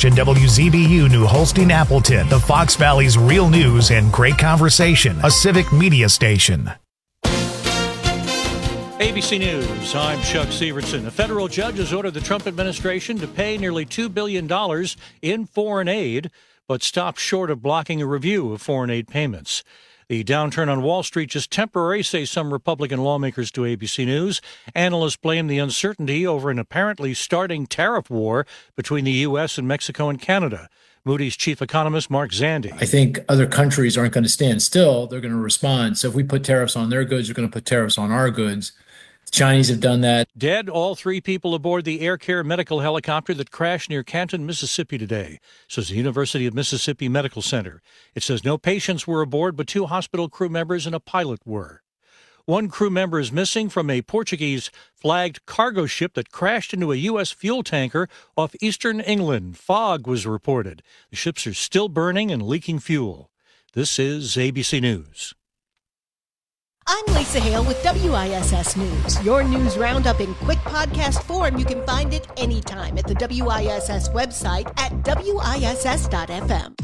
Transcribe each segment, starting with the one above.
station WZBU New Holstein Appleton, the Fox Valley's real news and great conversation, a civic media station. ABC News, I'm Chuck Severson. A federal judge has ordered the Trump administration to pay nearly $2 billion in foreign aid, but stopped short of blocking a review of foreign aid payments. The downturn on Wall Street is temporary, say some Republican lawmakers to ABC News. Analysts blame the uncertainty over an apparently starting tariff war between the U.S. and Mexico and Canada. Moody's chief economist Mark Zandi. I think other countries aren't going to stand still. They're going to respond. So if we put tariffs on their goods, they're going to put tariffs on our goods. The Chinese have done that. Dead, all three people aboard the Air Care medical helicopter that crashed near Canton, Mississippi today, says the University of Mississippi Medical Center. It says no patients were aboard, but 2 hospital crew members and a pilot were. 1 crew member is missing from a Portuguese-flagged cargo ship that crashed into a U.S. fuel tanker off eastern England. Fog was reported. The ships are still burning and leaking fuel. This is ABC News. I'm Lisa Hale with WISS News. Your news roundup in quick podcast form. You can find it anytime at the WISS website at WISS.FM.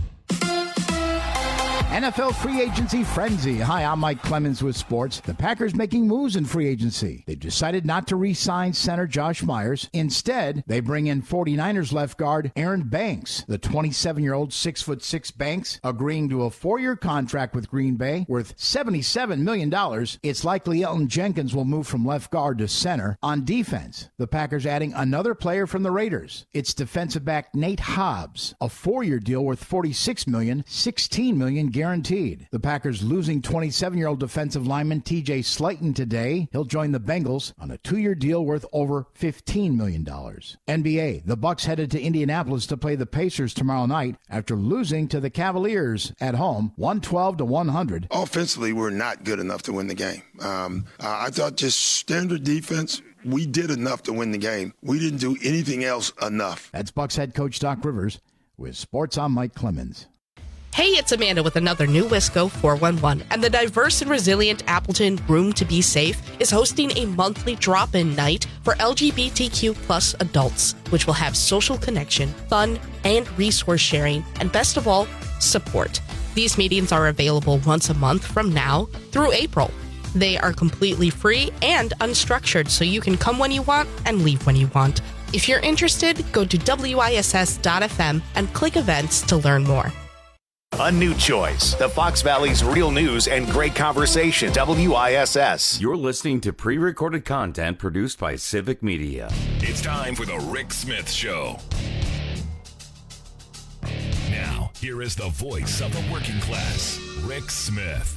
NFL free agency frenzy. Hi, I'm Mike Clemens with sports. The Packers making moves in free agency. They've decided not to re-sign center Josh Myers. Instead, they bring in 49ers left guard Aaron Banks. The 27-year-old 6'6" Banks agreeing to a 4-year contract with Green Bay worth $77 million. It's likely Elton Jenkins will move from left guard to center. On defense, the Packers adding another player from the Raiders. It's defensive back Nate Hobbs, a 4-year deal worth $46 million, $16 million guaranteed. The Packers losing 27-year-old defensive lineman TJ Slayton today. He'll join the Bengals on a 2-year deal worth over $15 million. NBA, the Bucks headed to Indianapolis to play the Pacers tomorrow night after losing to the Cavaliers at home, 112-100. Offensively, we're not good enough to win the game. I thought just standard defense, we did enough to win the game. We didn't do anything else enough. That's Bucks head coach Doc Rivers with Sports on Mike Clemens. Hey, it's Amanda with another new Wisco 411, and the diverse and resilient Appleton Room to Be Safe is hosting a monthly drop-in night for LGBTQ plus adults, which will have social connection, fun, and resource sharing, and best of all, support. These meetings are available once a month from now through April. They are completely free and unstructured, so you can come when you want and leave when you want. If you're interested, go to WISS.FM and click events to learn more. A new choice. The Fox Valley's real news and great conversation. WISS. You're listening to pre-recorded content produced by Civic Media. It's time for the Rick Smith Show. Now, here is the voice of the working class, Rick Smith.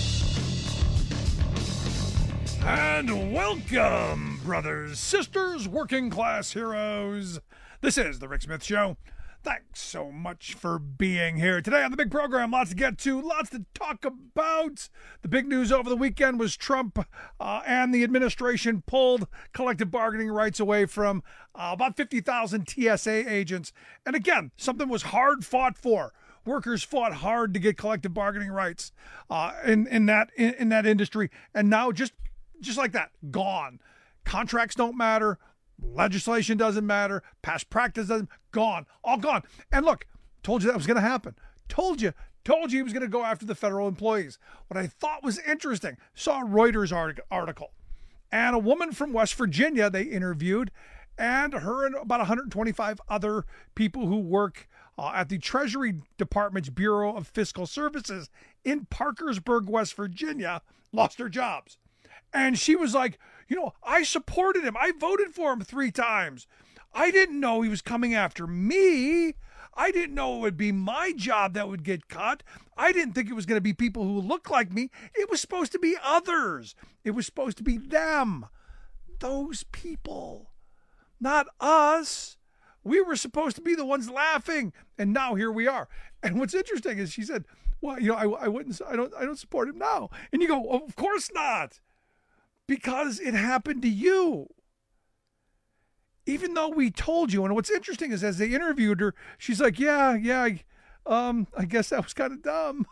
And welcome, brothers, sisters, working class heroes. This is the Rick Smith Show. Thanks so much for being here. Today on the big program, lots to get to, lots to talk about. The big news over the weekend was Trump and the administration pulled collective bargaining rights away from about 50,000 TSA agents. And again, something was hard fought for. Workers fought hard to get collective bargaining rights in that industry. And now just like that, gone. Contracts don't matter. Legislation doesn't matter. Past practice doesn't. Gone. All gone. And look, told you that was going to happen. Told you he was going to go after the federal employees. What I thought was interesting, saw a Reuters article. And a woman from West Virginia they interviewed, and her and about 125 other people who work at the Treasury Department's Bureau of Fiscal Services in Parkersburg, West Virginia, lost their jobs. And she was like, I supported him. I voted for him 3 times. I didn't know he was coming after me. I didn't know it would be my job that would get cut. I didn't think it was going to be people who look like me. It was supposed to be others. It was supposed to be them. Those people. Not us. We were supposed to be the ones laughing. And now here we are. And what's interesting is she said, well, I don't support him now. And you go, of course not. Because it happened to you. Even though we told you. And what's interesting is as they interviewed her, she's like, I guess that was kind of dumb.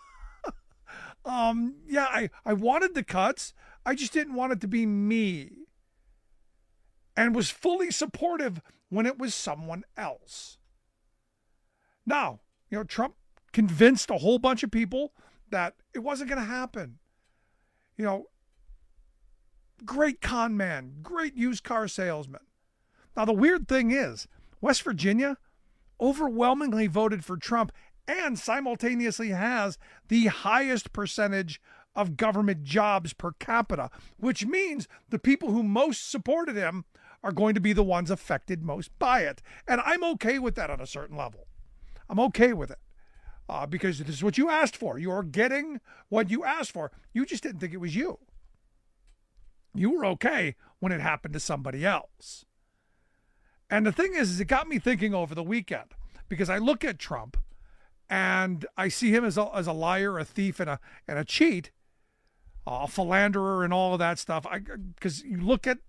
I wanted the cuts. I just didn't want it to be me. And was fully supportive when it was someone else. Now, Trump convinced a whole bunch of people that it wasn't going to happen. Great con man, great used car salesman. Now, the weird thing is, West Virginia overwhelmingly voted for Trump and simultaneously has the highest percentage of government jobs per capita, which means the people who most supported him are going to be the ones affected most by it. And I'm okay with that on a certain level. I'm okay with it because this is what you asked for. You're getting what you asked for. You just didn't think it was you. You were okay when it happened to somebody else. And the thing is it got me thinking over the weekend because I look at Trump and I see him as a liar, a thief, and a cheat, a philanderer, and all of that stuff. Because you look at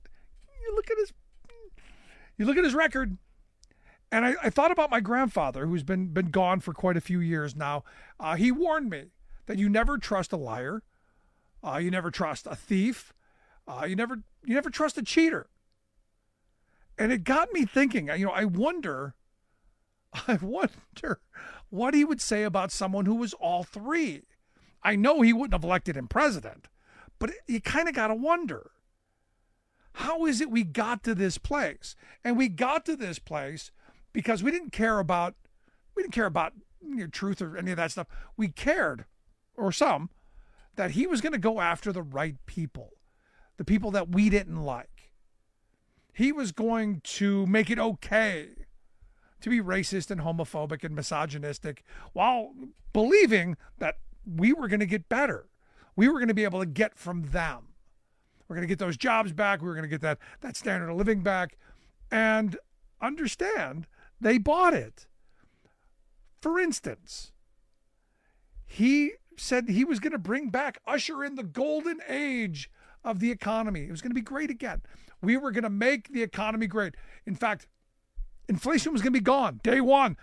his record, and I thought about my grandfather, who's been gone for quite a few years now. He warned me that you never trust a liar, you never trust a thief, you never trust a cheater. And it got me thinking. I wonder what he would say about someone who was all three. I know he wouldn't have elected him president, but you kind of got to wonder, how is it we got to this place? And we got to this place because we didn't care about truth or any of that stuff. We cared, or some, that he was going to go after the right people, the people that we didn't like. He was going to make it okay to be racist and homophobic and misogynistic while believing that we were going to get better. We were going to be able to get from them. We're going to get those jobs back. We were going to get that standard of living back. And understand, they bought it. For instance, he said he was going to bring back, usher in the golden age of the economy. It was going to be great again. We were going to make the economy great. In fact, inflation was going to be gone. Day one.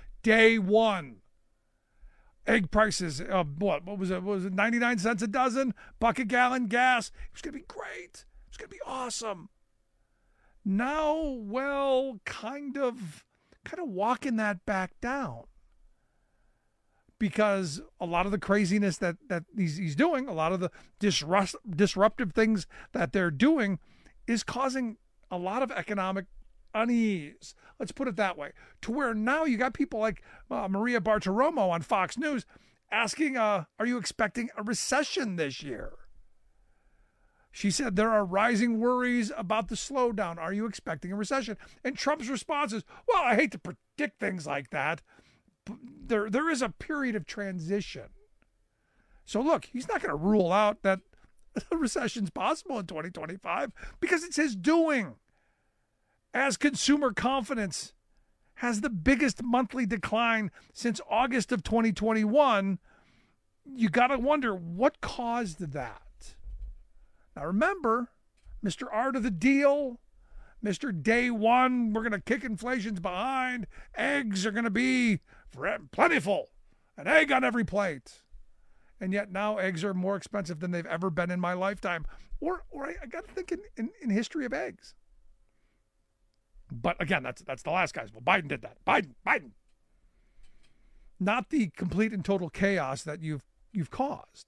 Egg prices, what was it? 99 cents a dozen? $1 a gallon gas. It was going to be great. It was going to be awesome. Now, well, kind of walking that back down. Because a lot of the craziness that he's doing, a lot of the disruptive things that they're doing is causing a lot of economic unease. Let's put it that way. To where now you got people like Maria Bartiromo on Fox News asking, are you expecting a recession this year? She said there are rising worries about the slowdown. Are you expecting a recession? And Trump's response is, well, I hate to predict things like that. There is a period of transition. So look, he's not going to rule out that a recession's possible in 2025 because it's his doing. As consumer confidence has the biggest monthly decline since August of 2021, you got to wonder what caused that. Now remember, Mr. Art of the Deal, Mr. Day One, we're going to kick inflation's behind. Eggs are going to be plentiful. An egg on every plate. And yet now eggs are more expensive than they've ever been in my lifetime. Or I got to think in history of eggs. But again, that's the last guys. Well, Biden did that. Biden. Not the complete and total chaos that you've caused.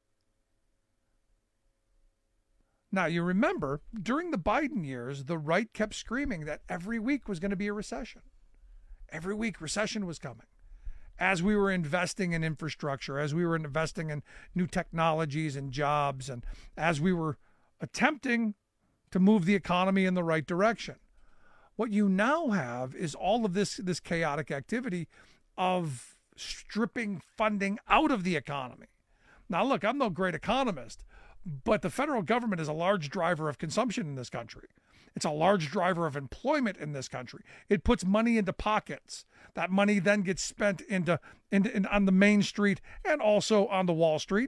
Now, you remember, during the Biden years, the right kept screaming that every week was going to be a recession. Every week, recession was coming. As we were investing in infrastructure, as we were investing in new technologies and jobs, and as we were attempting to move the economy in the right direction. What you now have is all of this chaotic activity of stripping funding out of the economy. Now, look, I'm no great economist, but the federal government is a large driver of consumption in this country. It's a large driver of employment in this country. It puts money into pockets. That money then gets spent into on the Main Street and also on the Wall Street.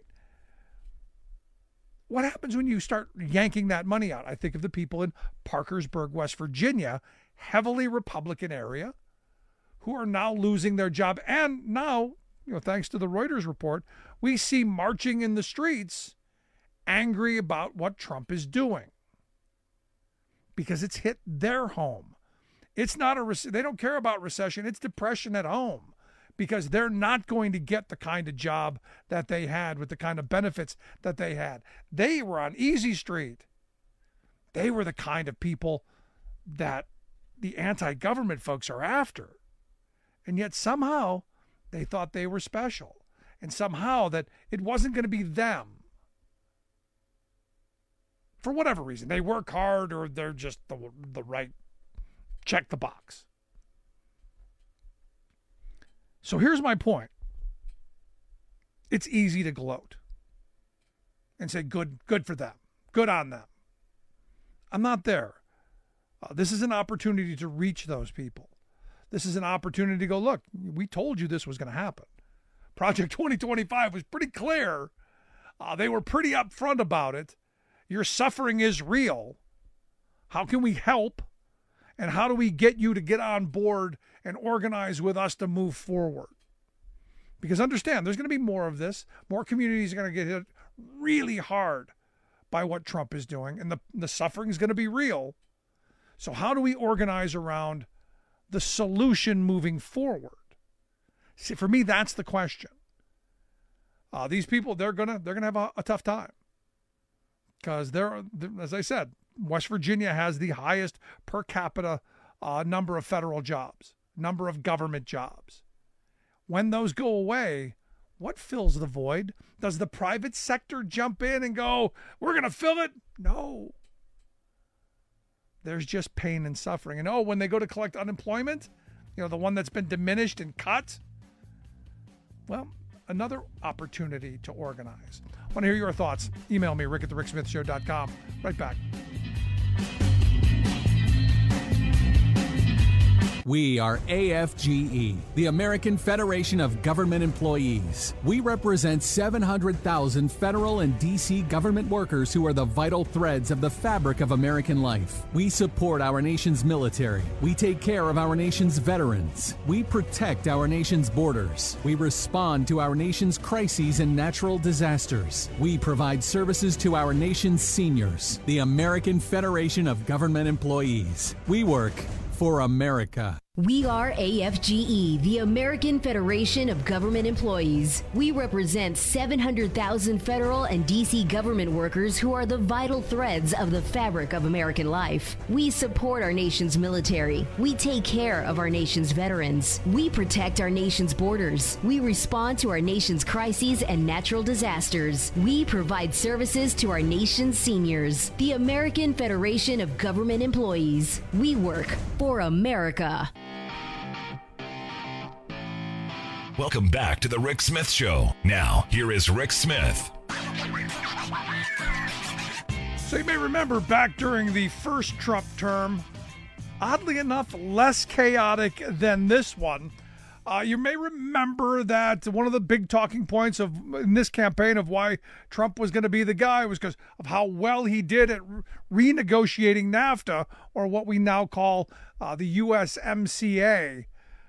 What happens when you start yanking that money out? I think of the people in Parkersburg, West Virginia, heavily Republican area, who are now losing their job. And now, thanks to the Reuters report, we see marching in the streets angry about what Trump is doing. Because it's hit their home. It's not they don't care about recession. It's depression at home. because they're not going to get the kind of job that they had with the kind of benefits that they had. They were on easy street. They were the kind of people that the anti-government folks are after. And yet somehow they thought they were special. And somehow that it wasn't going to be them. For whatever reason. They work hard or they're just the right, check the box. So here's my point. It's easy to gloat and say, good for them. Good on them. I'm not there. This is an opportunity to reach those people. This is an opportunity to go, look, we told you this was going to happen. Project 2025 was pretty clear. They were pretty upfront about it. Your suffering is real. How can we help? And how do we get you to get on board and organize with us to move forward? Because understand, there's going to be more of this. More communities are going to get hit really hard by what Trump is doing, and the suffering is going to be real. So how do we organize around the solution moving forward? See, for me, that's the question. These people, they're gonna have a tough time because they're, as I said, West Virginia has the highest per capita number of federal jobs, number of government jobs. When those go away, what fills the void? Does the private sector jump in and go, we're going to fill it? No. There's just pain and suffering. And when they go to collect unemployment, the one that's been diminished and cut, well, another opportunity to organize. I want to hear your thoughts. Email me, rick@thericksmithshow.com. Right back. We are AFGE, the American Federation of Government Employees. We represent 700,000 federal and D.C. government workers who are the vital threads of the fabric of American life. We support our nation's military. We take care of our nation's veterans. We protect our nation's borders. We respond to our nation's crises and natural disasters. We provide services to our nation's seniors. The American Federation of Government Employees. We work for America. We are AFGE, the American Federation of Government Employees. We represent 700,000 federal and D.C. government workers who are the vital threads of the fabric of American life. We support our nation's military. We take care of our nation's veterans. We protect our nation's borders. We respond to our nation's crises and natural disasters. We provide services to our nation's seniors. The American Federation of Government Employees. We work for America. Welcome back to the Rick Smith Show. Now, here is Rick Smith. So you may remember back during the first Trump term, oddly enough, less chaotic than this one. You may remember that one of the big talking points in this campaign of why Trump was going to be the guy was because of how well he did at renegotiating NAFTA, or what we now call the USMCA.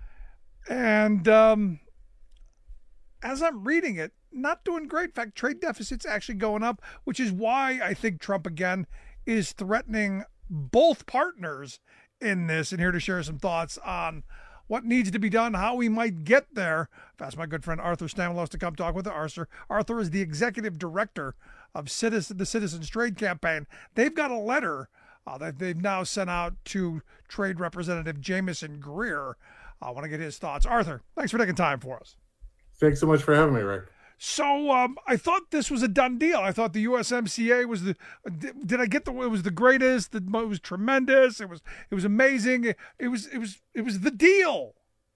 And as I'm reading it, not doing great. In fact, trade deficit's actually going up, which is why I think Trump, again, is threatening both partners in this. And here to share some thoughts on what needs to be done, how we might get there. I've asked my good friend Arthur Stanilos to come talk with us. Arthur is the executive director of the Citizens Trade Campaign. They've got a letter that they've now sent out to Trade Representative Jamieson Greer. I want to get his thoughts. Arthur, thanks for taking time for us. Thanks so much for having me, Rick. So I thought this was a done deal. I thought the USMCA was it was the greatest. It was tremendous. It was amazing. It was the deal.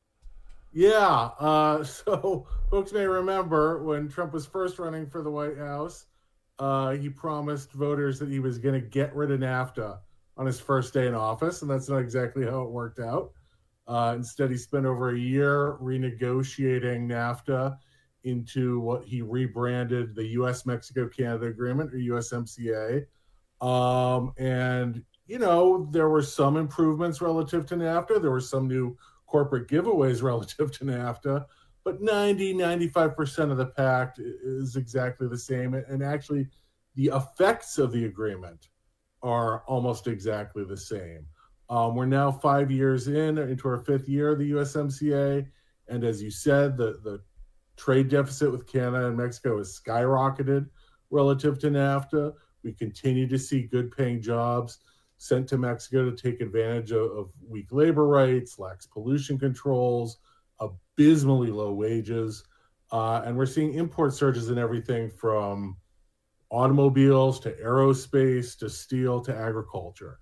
Yeah. So folks may remember when Trump was first running for the White House, he promised voters that he was going to get rid of NAFTA on his first day in office, and that's not exactly how it worked out. Instead, he spent over a year renegotiating NAFTA into what he rebranded the U.S.-Mexico-Canada Agreement, or USMCA. And, there were some improvements relative to NAFTA. There were some new corporate giveaways relative to NAFTA. But 95% of the pact is exactly the same. And actually, the effects of the agreement are almost exactly the same. We're now 5 years into our fifth year of the USMCA, And as you said, the trade deficit with Canada and Mexico has skyrocketed relative to NAFTA. We continue to see good paying jobs sent to Mexico to take advantage of weak labor rights, lax pollution controls, abysmally low wages. And we're seeing import surges in everything from automobiles to aerospace to steel to agriculture.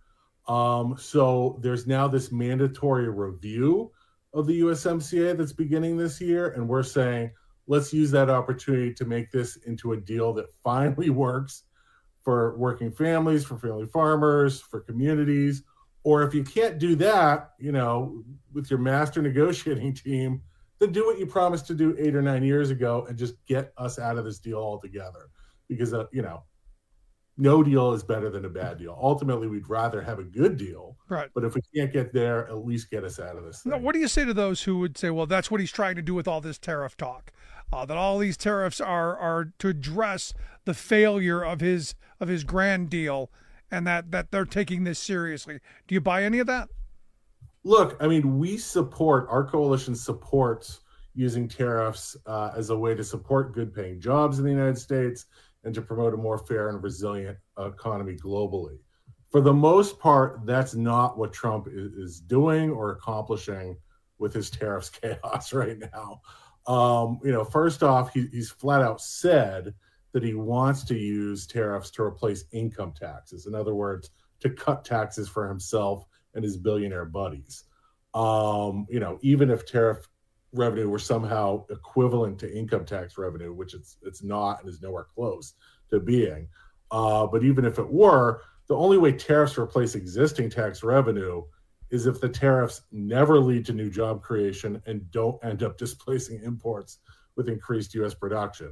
So there's now this mandatory review of the USMCA that's beginning this year. And we're saying, let's use that opportunity to make this into a deal that finally works for working families, for family farmers, for communities. Or if you can't do that, with your master negotiating team, then do what you promised to do 8 or 9 years ago and just get us out of this deal altogether. Because, no deal is better than a bad deal. Ultimately, we'd rather have a good deal. Right. But if we can't get there, at least get us out of this thing. Now, what do you say to those who would say, well, that's what he's trying to do with all this tariff talk, that all these tariffs are to address the failure of his grand deal, and that they're taking this seriously? Do you buy any of that? Look, I mean, our coalition supports using tariffs as a way to support good-paying jobs in the United States and to promote a more fair and resilient economy globally. For the most part, that's not what Trump is doing or accomplishing with his tariffs chaos right now. First off, he's flat out said that he wants to use tariffs to replace income taxes. In other words, to cut taxes for himself and his billionaire buddies. Even if tariff revenue were somehow equivalent to income tax revenue, which it's not and is nowhere close to being. But even if it were, the only way tariffs replace existing tax revenue is if the tariffs never lead to new job creation and don't end up displacing imports with increased U.S. production.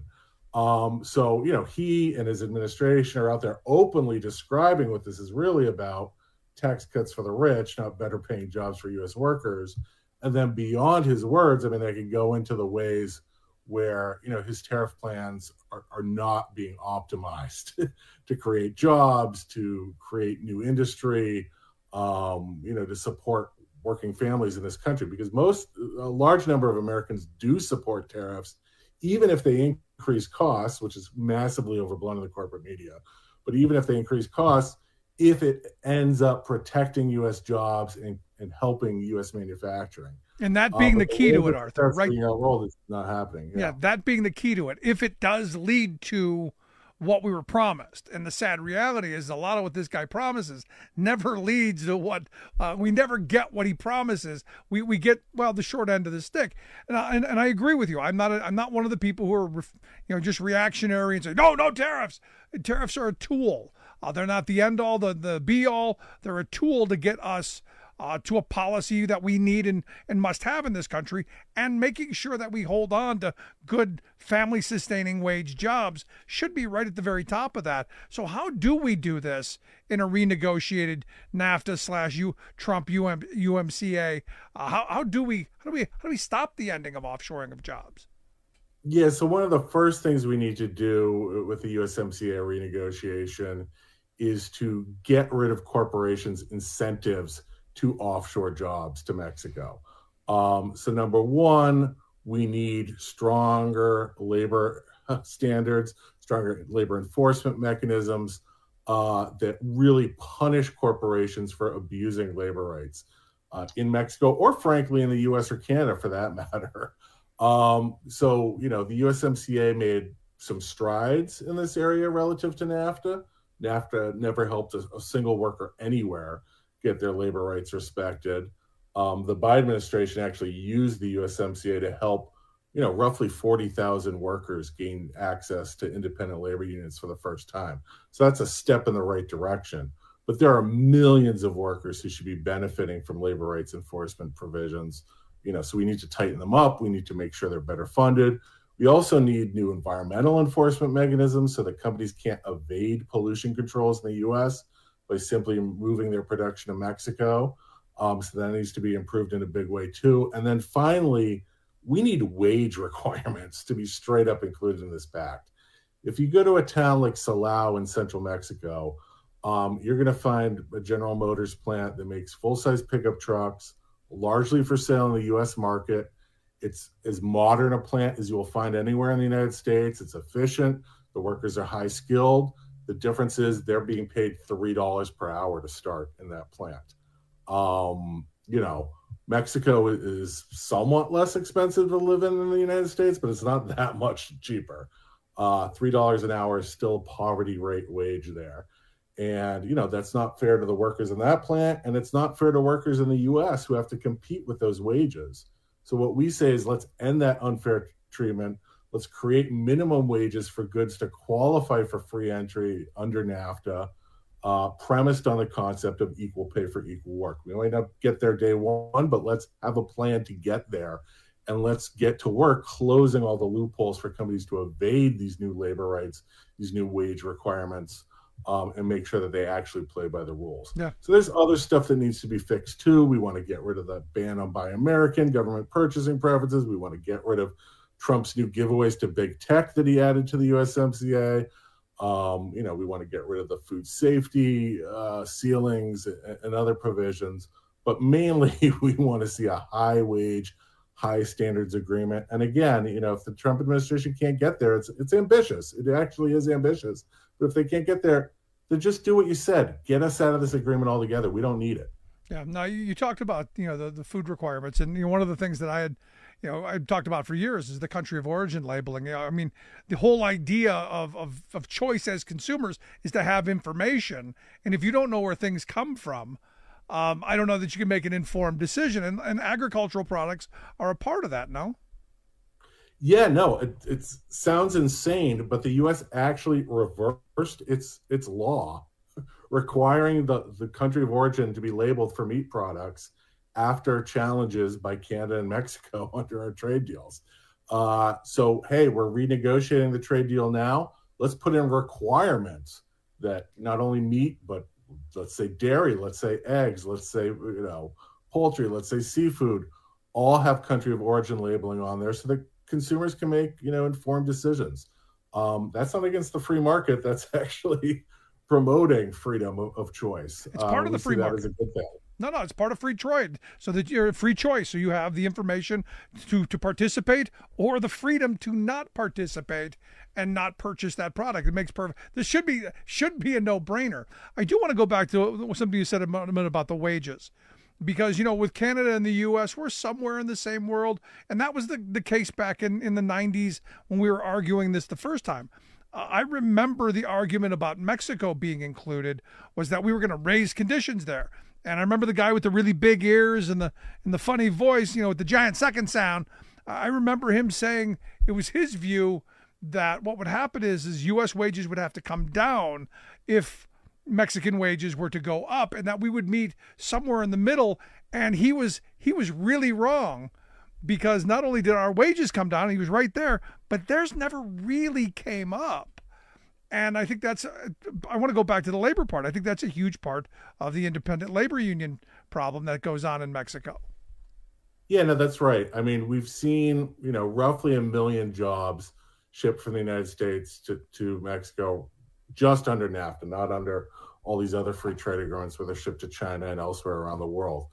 He and his administration are out there openly describing what this is really about: tax cuts for the rich, not better paying jobs for U.S. workers. And then beyond his words, I mean, they can go into the ways where, his tariff plans are not being optimized to create jobs, to create new industry, to support working families in this country. Because a large number of Americans do support tariffs, even if they increase costs, which is massively overblown in the corporate media. But even if they increase costs, if it ends up protecting U.S. jobs and helping U.S. manufacturing. And that being the key to it, Arthur, right? It's not happening. Yeah, that being the key to it. If it does lead to what we were promised, and the sad reality is a lot of what this guy promises never leads to what we never get what he promises. We get the short end of the stick, and I agree with you. I'm not one of the people who are just reactionary and say no tariffs. Tariffs are a tool. They're not the end all, the be all. They're a tool to get us to a policy that we need and must have in this country, and making sure that we hold on to good family sustaining wage jobs should be right at the very top of that. So how do we do this in a renegotiated NAFTA / Trump UMCA? How do we stop the ending of offshoring of jobs? Yeah, so one of the first things we need to do with the USMCA renegotiation is to get rid of corporations' incentives to offshore jobs to Mexico. So number one, we need stronger labor standards, stronger labor enforcement mechanisms that really punish corporations for abusing labor rights in Mexico, or frankly in the US or Canada for that matter. The USMCA made some strides in this area relative to NAFTA. NAFTA never helped a single worker anywhere get their labor rights respected. The Biden administration actually used the USMCA to help, roughly 40,000 workers gain access to independent labor unions for the first time. So that's a step in the right direction. But there are millions of workers who should be benefiting from labor rights enforcement provisions. So we need to tighten them up. We need to make sure they're better funded. We also need new environmental enforcement mechanisms so that companies can't evade pollution controls in the U.S. by simply moving their production to Mexico. So that needs to be improved in a big way too. And then finally, we need wage requirements to be straight up included in this pact. If you go to a town like Silao in central Mexico, you're going to find a General Motors plant that makes full-size pickup trucks, largely for sale in the U.S. market. It's as modern a plant as you will find anywhere in the United States. It's efficient. The workers are high skilled. The difference is they're being paid $3 per hour to start in that plant. Mexico is somewhat less expensive to live in than the United States, but it's not that much cheaper. $3 an hour is still poverty rate wage there. And, that's not fair to the workers in that plant. And it's not fair to workers in the U.S. who have to compete with those wages. So what we say is let's end that unfair treatment. Let's create minimum wages for goods to qualify for free entry under NAFTA, premised on the concept of equal pay for equal work. We might not get there day one, but let's have a plan to get there. And let's get to work closing all the loopholes for companies to evade these new labor rights, these new wage requirements, and make sure that they actually play by the rules. Yeah. So there's other stuff that needs to be fixed too. We want to get rid of the ban on Buy American, government purchasing preferences. We want to get rid of Trump's new giveaways to big tech that he added to the USMCA. We want to get rid of the food safety ceilings and other provisions. But mainly, we want to see a high wage, high standards agreement. And again, if the Trump administration can't get there, it's ambitious. It actually is ambitious. But if they can't get there, then just do what you said. Get us out of this agreement altogether. We don't need it. Yeah. Now, you talked about, the food requirements. And one of the things that I talked about for years is the country of origin labeling. The whole idea of choice as consumers is to have information. And if you don't know where things come from, I don't know that you can make an informed decision. And agricultural products are a part of that, no? Yeah, no, it sounds insane, but the U.S. actually reversed its law requiring the country of origin to be labeled for meat products after challenges by Canada and Mexico under our trade deals. So, hey, we're renegotiating the trade deal now. Let's put in requirements that not only meat, but let's say dairy, let's say eggs, let's say, poultry, let's say seafood, all have country of origin labeling on there so that consumers can make, informed decisions. That's not against the free market. That's actually promoting freedom of choice. It's part of the free market. That is a good thing. No, it's part of free trade. So that you're a free choice. So you have the information to participate or the freedom to not participate and not purchase that product. It makes perfect. This should be a no-brainer. I do want to go back to something you said a minute about the wages. Because, with Canada and the U.S., we're somewhere in the same world. And that was the case back in the 90s when we were arguing this the first time. I remember the argument about Mexico being included was that we were going to raise conditions there. And I remember the guy with the really big ears and the funny voice, with the giant second sound. I remember him saying it was his view that what would happen is U.S. wages would have to come down if Mexican wages were to go up, and that we would meet somewhere in the middle. And he was really wrong, because not only did our wages come down, he was right there, but theirs never really came up. And I think I want to go back to the labor part. I think that's a huge part of the independent labor union problem that goes on in Mexico. Yeah, no, that's right. I mean, we've seen, roughly 1 million jobs shipped from the United States to Mexico just under NAFTA, not under all these other free trade agreements where they're shipped to China and elsewhere around the world.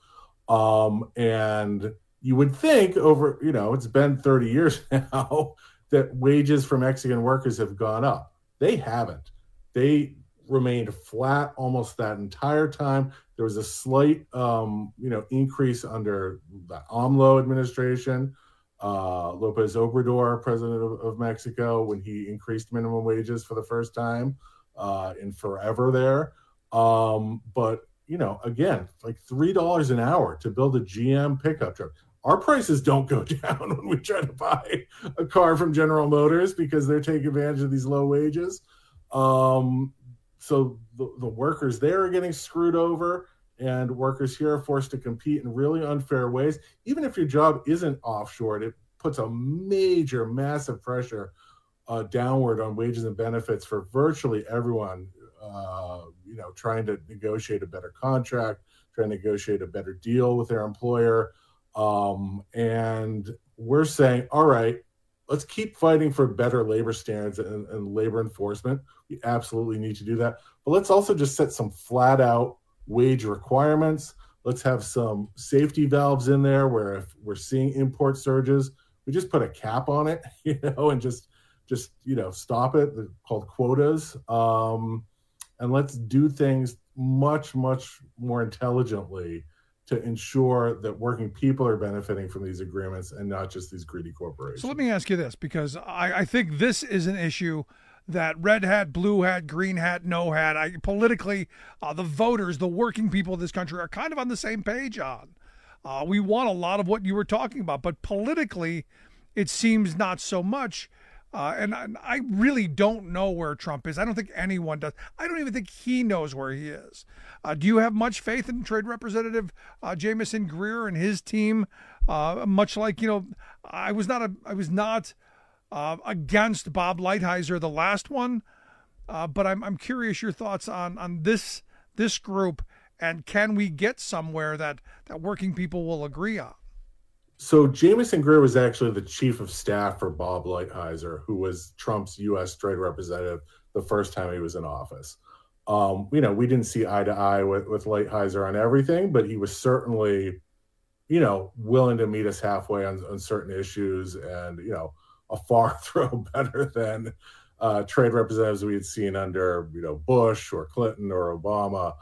And you would think over, it's been 30 years now that wages for Mexican workers have gone up. They haven't. They remained flat almost that entire time. There was a slight, increase under the AMLO administration. López Obrador, president of Mexico, when he increased minimum wages for the first time in forever there. But, again, like $3 an hour to build a GM pickup truck. Our prices don't go down when we try to buy a car from General Motors because they're taking advantage of these low wages. So the workers there are getting screwed over, and workers here are forced to compete in really unfair ways. Even if your job isn't offshored, it puts a massive pressure downward on wages and benefits for virtually everyone, trying to negotiate a better contract, trying to negotiate a better deal with their employer. And we're saying, all right, let's keep fighting for better labor standards and labor enforcement. We absolutely need to do that. But let's also just set some flat out wage requirements. Let's have some safety valves in there where if we're seeing import surges, we just put a cap on it, and just stop it. They're called quotas. And let's do things much, much more intelligently to ensure that working people are benefiting from these agreements and not just these greedy corporations. So let me ask you this, because I think this is an issue that red hat, blue hat, green hat, no hat, politically, the voters, the working people of this country are kind of on the same page on. We want a lot of what you were talking about, but politically, it seems not so much. And I really don't know where Trump is. I don't think anyone does. I don't even think he knows where he is. Do you have much faith in Trade Representative Jamieson Greer and his team? Much like, I was not against Bob Lighthizer, the last one, but I'm curious your thoughts on this group, and can we get somewhere that working people will agree on? So Jamieson Greer was actually the chief of staff for Bob Lighthizer, who was Trump's U.S. trade representative the first time he was in office. We didn't see eye to eye with Lighthizer on everything, but he was certainly, willing to meet us halfway on certain issues, and, a far throw better than trade representatives we had seen under, Bush or Clinton or Obama.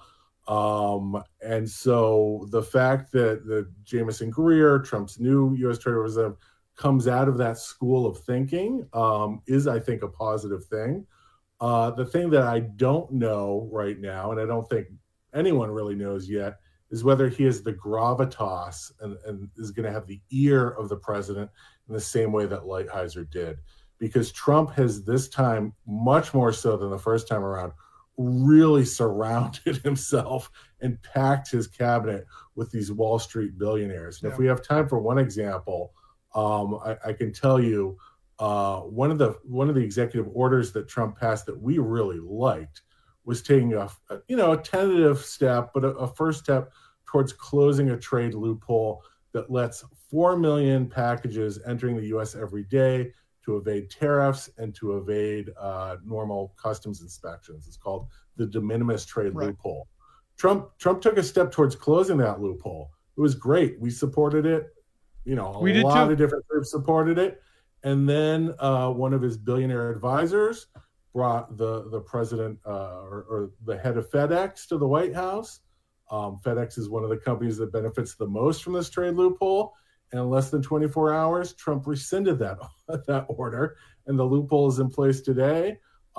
And so the fact that the Jamieson Greer, Trump's new U.S. trade representative, comes out of that school of thinking is, I think, a positive thing. The thing that I don't know right now, and I don't think anyone really knows yet, is whether he has the gravitas and is going to have the ear of the president in the same way that Lighthizer did. Because Trump has this time, much more so than the first time around, really surrounded himself and packed his cabinet with these Wall Street billionaires. And if we have time for one example, I can tell you one of the executive orders that Trump passed that we really liked was taking a tentative step, but a first step towards closing a trade loophole that lets 4 million packages entering the U.S. every day to evade tariffs and to evade normal customs inspections. It's called the de minimis trade loophole. Trump took a step towards closing that loophole. It was great. We supported it. A lot of different groups supported it. And then one of his billionaire advisors brought the president or the head of FedEx to the White House. FedEx is one of the companies that benefits the most from this trade loophole. And in less than 24 hours, Trump rescinded that order, and the loophole is in place today.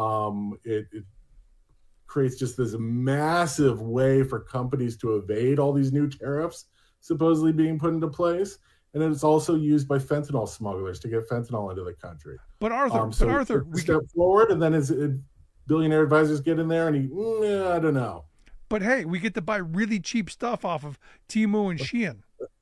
It creates just this massive way for companies to evade all these new tariffs supposedly being put into place. And it's also used by fentanyl smugglers to get fentanyl into the country. But Arthur, we step forward, and then his billionaire advisors get in there, and I don't know. But hey, we get to buy really cheap stuff off of Temu and Shein.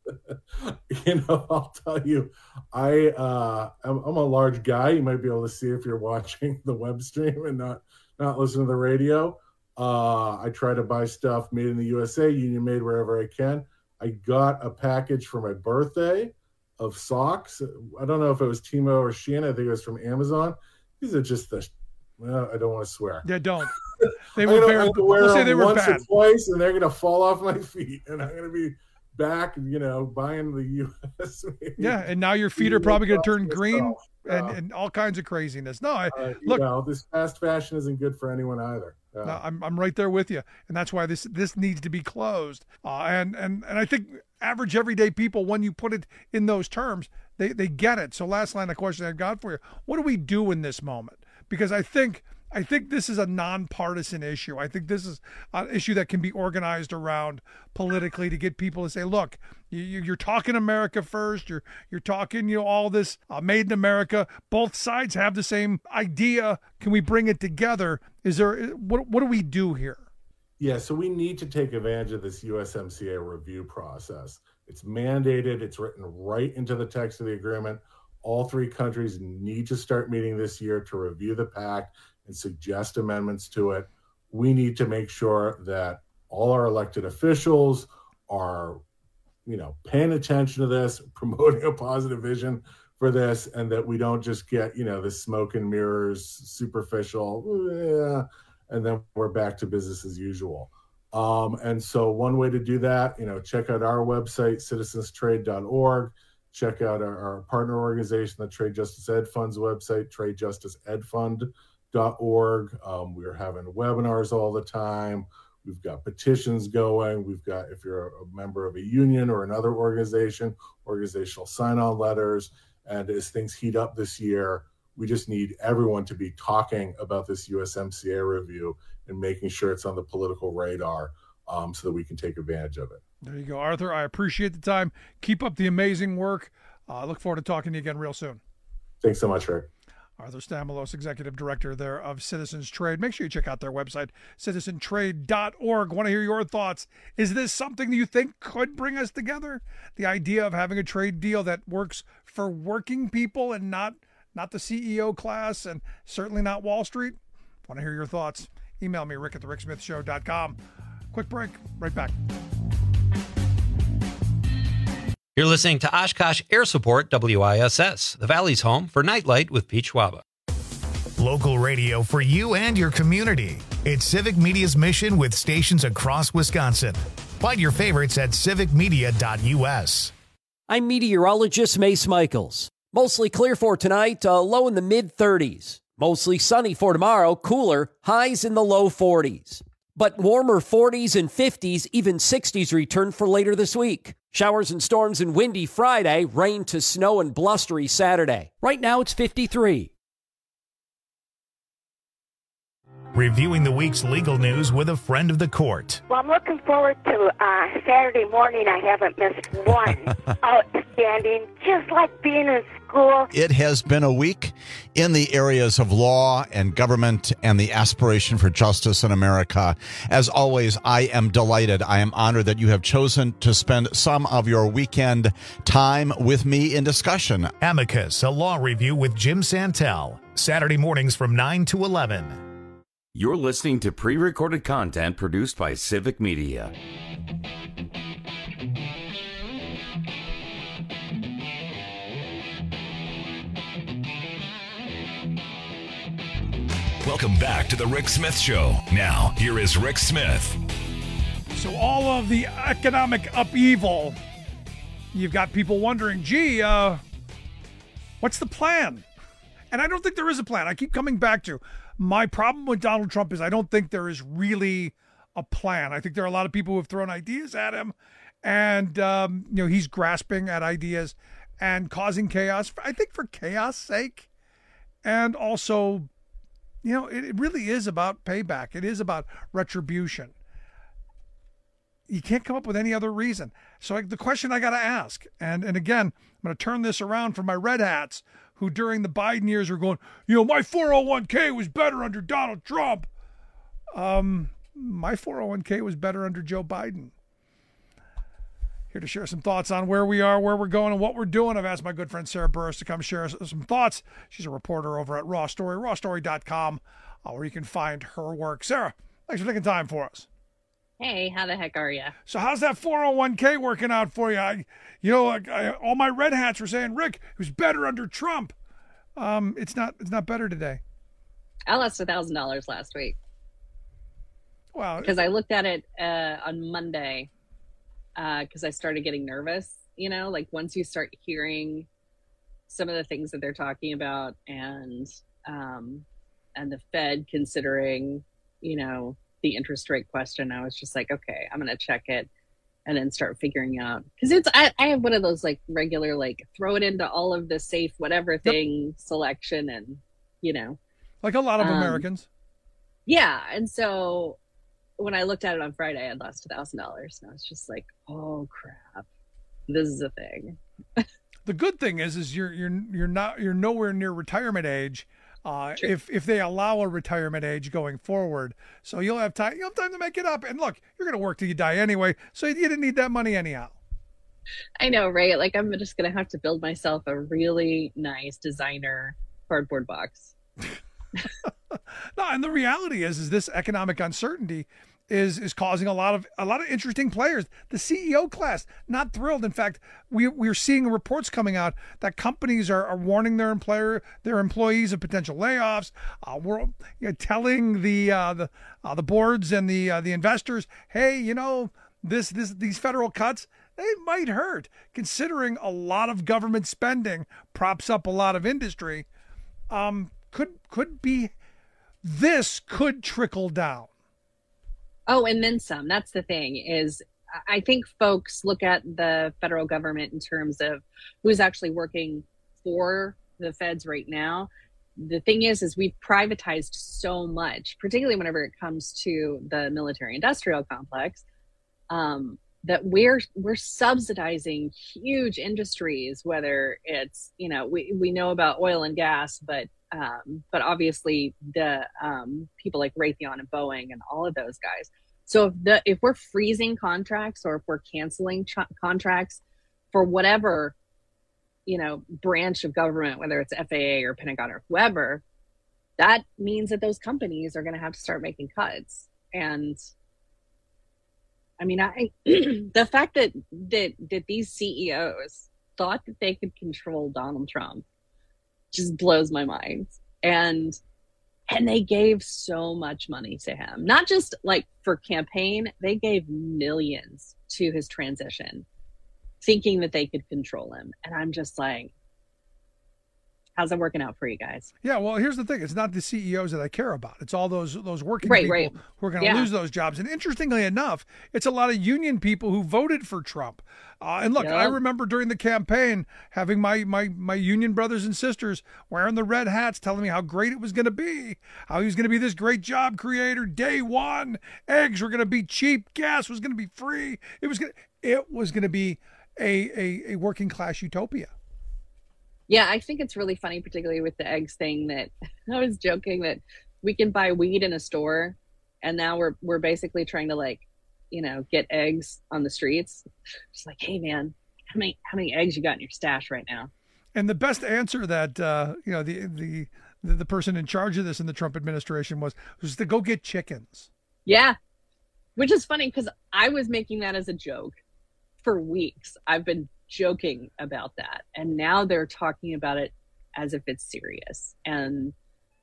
I'll tell you, I'm a large guy. You might be able to see if you're watching the web stream and not listen to the radio. I try to buy stuff made in the USA, union made wherever I can. I got a package for my birthday of socks. I don't know if it was Temu or Shein. I think it was from Amazon. These are just I don't want to swear. Yeah, don't. They were very. We'll say they were once bad. or twice, and they're going to fall off my feet, and I'm going to be back, buying the U.S. Yeah, and now your feet are probably going to turn green and all kinds of craziness. No, look, this fast fashion isn't good for anyone either. No, I'm right there with you, and that's why this needs to be closed. And I think average everyday people, when you put it in those terms, they get it. So last line of question I've got for you: what do we do in this moment? Because I think this is a nonpartisan issue. I think this is an issue that can be organized around politically to get people to say, look, you're talking America first. You're talking, all this made in America. Both sides have the same idea. Can we bring it together? What do we do here? Yeah, so we need to take advantage of this USMCA review process. It's mandated. It's written right into the text of the agreement. All three countries need to start meeting this year to review the pact and suggest amendments to it. We need to make sure that all our elected officials are, paying attention to this, promoting a positive vision for this, and that we don't just get, the smoke and mirrors, superficial, and then we're back to business as usual. And so one way to do that, check out our website, citizenstrade.org. Check out our partner organization, the Trade Justice Ed Fund's website, tradejusticeedfund.org. We're having webinars all the time. We've got petitions going. We've got, if you're a member of a union or another organization, organizational sign-on letters. And as things heat up this year, we just need everyone to be talking about this USMCA review and making sure it's on the political radar so that we can take advantage of it. There you go, Arthur. I appreciate the time. Keep up the amazing work. I look forward to talking to you again real soon. Thanks so much, Rick. Arthur Stamalos, Executive Director there of Citizens Trade. Make sure you check out their website, citizentrade.org. Want to hear your thoughts. Is this something that you think could bring us together? The idea of having a trade deal that works for working people and not the CEO class, and certainly not Wall Street? Want to hear your thoughts? Email me, rick@thericksmithshow.com. Quick break. Right back. You're listening to Oshkosh Air Support WISS, the Valley's home for Nightlight with Pete Schwaba. Local radio for you and your community. It's Civic Media's mission with stations across Wisconsin. Find your favorites at civicmedia.us. I'm meteorologist Mace Michaels. Mostly clear for tonight, low in the mid-30s. Mostly sunny for tomorrow, cooler, highs in the low 40s. But warmer 40s and 50s, even 60s return for later this week. Showers and storms and windy Friday, rain to snow and blustery Saturday. Right now it's 53. Reviewing the week's legal news with a friend of the court. Well, I'm looking forward to Saturday morning. I haven't missed one. Outstanding, just like being in school. It has been a week in the areas of law and government and the aspiration for justice in America. As always, I am delighted. I am honored that you have chosen to spend some of your weekend time with me in discussion. Amicus, a law review with Jim Santel. Saturday mornings from 9 to 11. You're listening to pre-recorded content produced by Civic Media. Welcome back to the Rick Smith Show. Now, here is Rick Smith. So all of the economic upheaval, you've got people wondering, gee, what's the plan? And I don't think there is a plan. I keep coming back to my problem with Donald Trump is I don't think there is really a plan. I think there are a lot of people who have thrown ideas at him, and he's grasping at ideas and causing chaos. I think for chaos' sake, and also, it really is about payback. It is about retribution. You can't come up with any other reason. So the question I got to ask, and again, I'm going to turn this around for my red hats who during the Biden years were going, my 401k was better under Donald Trump. My 401k was better under Joe Biden. Here to share some thoughts on where we are, where we're going, and what we're doing. I've asked my good friend Sarah Burris to come share some thoughts. She's a reporter over at Raw Story, rawstory.com, where you can find her work. Sarah, thanks for taking time for us. Hey, how the heck are you? So how's that 401k working out for you? All my red hats were saying, Rick, it was better under Trump. It's not better today. I lost $1,000 last week. Wow. Because I looked at it on Monday because I started getting nervous, once you start hearing some of the things that they're talking about and the Fed considering, the interest rate question, I was just like, okay, I'm going to check it and then start figuring out. Because I have one of those regular, throw it into all of the safe whatever thing selection and, Like a lot of Americans. Yeah. And so when I looked at it on Friday, I'd lost $1,000. And I was just like, oh, crap. This is a thing. The good thing is you're nowhere near retirement age. If they allow a retirement age going forward, so you'll have time to make it up. And look, you're going to work till you die anyway, so you didn't need that money anyhow. I know, right? I'm just going to have to build myself a really nice designer cardboard box. No, and the reality is this economic uncertainty is causing a lot of interesting players. The CEO class not thrilled. In fact, we're seeing reports coming out that companies are warning their employees of potential layoffs. We're telling the boards and the investors, hey, these federal cuts, they might hurt, considering a lot of government spending props up a lot of industry. This could trickle down. Oh, and then some. That's the thing, is I think folks look at the federal government in terms of who's actually working for the feds right now. The thing is we've privatized so much, particularly whenever it comes to the military industrial complex, that we're subsidizing huge industries, whether it's, we know about oil and gas, but obviously the people like Raytheon and Boeing and all of those guys. So if we're freezing contracts, or if we're canceling contracts for whatever, branch of government, whether it's FAA or Pentagon or whoever, that means that those companies are going to have to start making cuts. And I mean, the fact that these CEOs thought that they could control Donald Trump just blows my mind. And they gave so much money to him, not just like for campaign, they gave millions to his transition, thinking that they could control him. And I'm just like, how's it working out for you guys? Yeah, well, here's the thing. It's not the CEOs that I care about. It's all those working people who are going to lose those jobs. And interestingly enough, it's a lot of union people who voted for Trump. And look, I remember during the campaign having my union brothers and sisters wearing the red hats telling me how great it was going to be, how he was going to be this great job creator. Day one, eggs were going to be cheap, gas was going to be free. It was going to be a working class utopia. Yeah, I think it's really funny, particularly with the eggs thing, that I was joking that we can buy weed in a store, and now we're basically trying to get eggs on the streets. Just like, hey man, how many eggs you got in your stash right now? And the best answer that the person in charge of this in the Trump administration was to go get chickens. Yeah, which is funny because I was making that as a joke for weeks. I've been joking about that, and now they're talking about it as if it's serious. And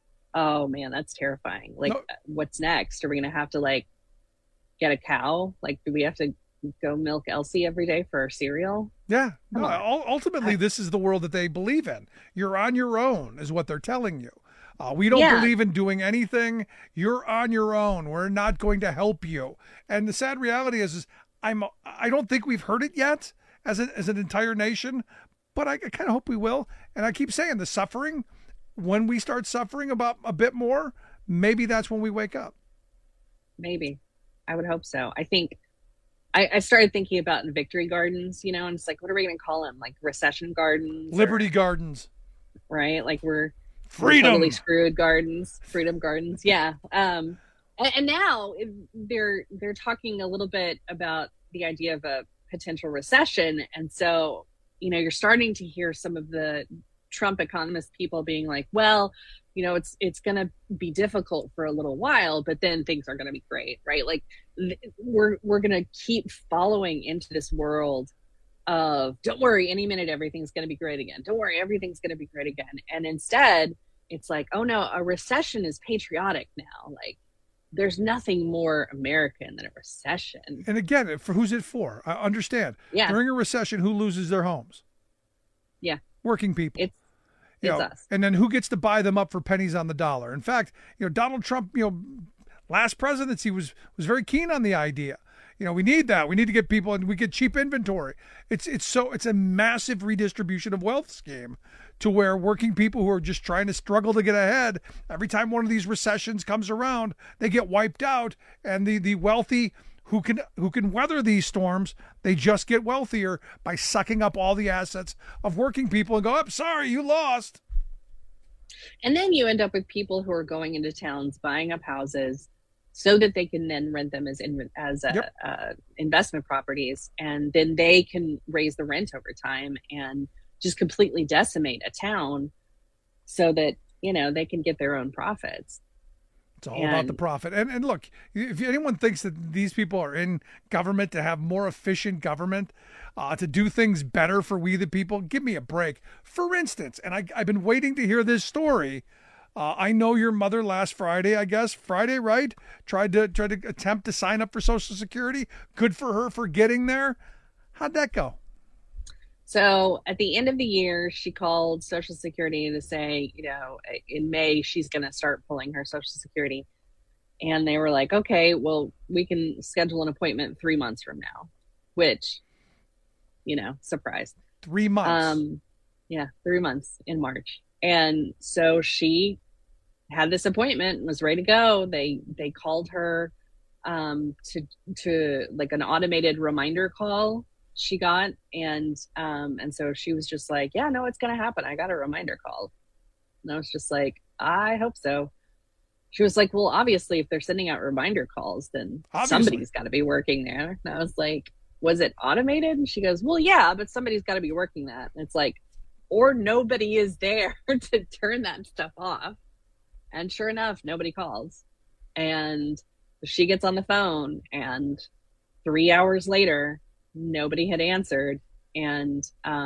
oh man, that's terrifying. What's next? Are we gonna have to get a cow? Do we have to go milk Elsie every day for our cereal? Yeah, ultimately this is the world that they believe in. You're on your own is what they're telling you. We don't believe in doing anything. You're on your own. We're not going to help you. And the sad reality is I don't think we've heard it yet as an entire nation, but I kind of hope we will. And I keep saying the suffering, when we start suffering about a bit more, maybe that's when we wake up. Maybe. I would hope so. I think I started thinking about victory gardens, and it's like, what are we going to call them? Recession gardens? Liberty gardens. Right? We're freedom. Totally screwed gardens, freedom gardens. Yeah. And now they're talking a little bit about the idea of a potential recession. And so, you're starting to hear some of the Trump economist people being like, well, it's going to be difficult for a little while, but then things are going to be great, right? We're going to keep following into this world of, don't worry, any minute everything's going to be great again. Don't worry, everything's going to be great again. And instead, it's like, oh no, a recession is patriotic now. There's nothing more American than a recession. And again, for who's it for? I understand. Yeah. During a recession, who loses their homes? Yeah. Working people. It's us. And then who gets to buy them up for pennies on the dollar? In fact, Donald Trump, last presidency was very keen on the idea. We need that. We need to get people, and we get cheap inventory. It's a massive redistribution of wealth scheme to where working people who are just trying to struggle to get ahead, every time one of these recessions comes around, they get wiped out, and the wealthy who can weather these storms, they just get wealthier by sucking up all the assets of working people and go, I'm sorry, you lost. And then you end up with people who are going into towns, buying up houses so that they can then rent them as investment properties. And then they can raise the rent over time and just completely decimate a town so that, they can get their own profits. It's all about the profit. And look, if anyone thinks that these people are in government to have more efficient government, to do things better for we the people, give me a break. For instance, and I've been waiting to hear this story. I know your mother last Friday, right? Tried to attempt to sign up for Social Security. Good for her for getting there. How'd that go? So at the end of the year, she called Social Security to say, in May, she's going to start pulling her Social Security. And they were like, okay, well, we can schedule an appointment 3 months from now, which, surprise. 3 months. 3 months in March. And so she had this appointment and was ready to go. They called her to like an automated reminder call she got, and so she was just like, yeah, no, it's gonna happen. I got a reminder call. And I was just like, I hope so. She was like, well, obviously if they're sending out reminder calls, then somebody's got to be working there. And I was like, was it automated? And she goes, well, yeah, but somebody's got to be working that. And it's like, or nobody is there to turn that stuff off. And sure enough, nobody calls. And she gets on the phone, and 3 hours later, nobody had answered. And,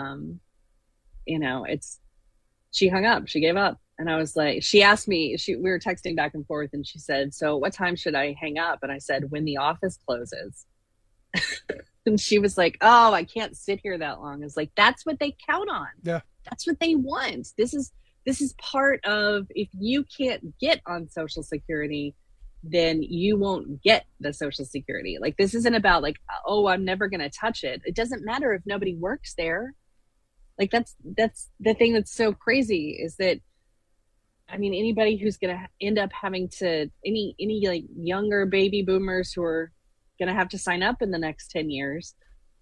she hung up, she gave up. And I was like, she asked me, we were texting back and forth, and she said, so what time should I hang up? And I said, when the office closes. And she was like, oh, I can't sit here that long. I was like, that's what they count on. Yeah. That's what they want. This is part of, if you can't get on Social Security, then you won't get the Social Security. Like, this isn't about like, oh, I'm never going to touch it. It doesn't matter if nobody works there. Like, that's the thing that's so crazy, is that, I mean, anybody who's going to end up having to, any like younger baby boomers who are going to have to sign up in the next 10 years,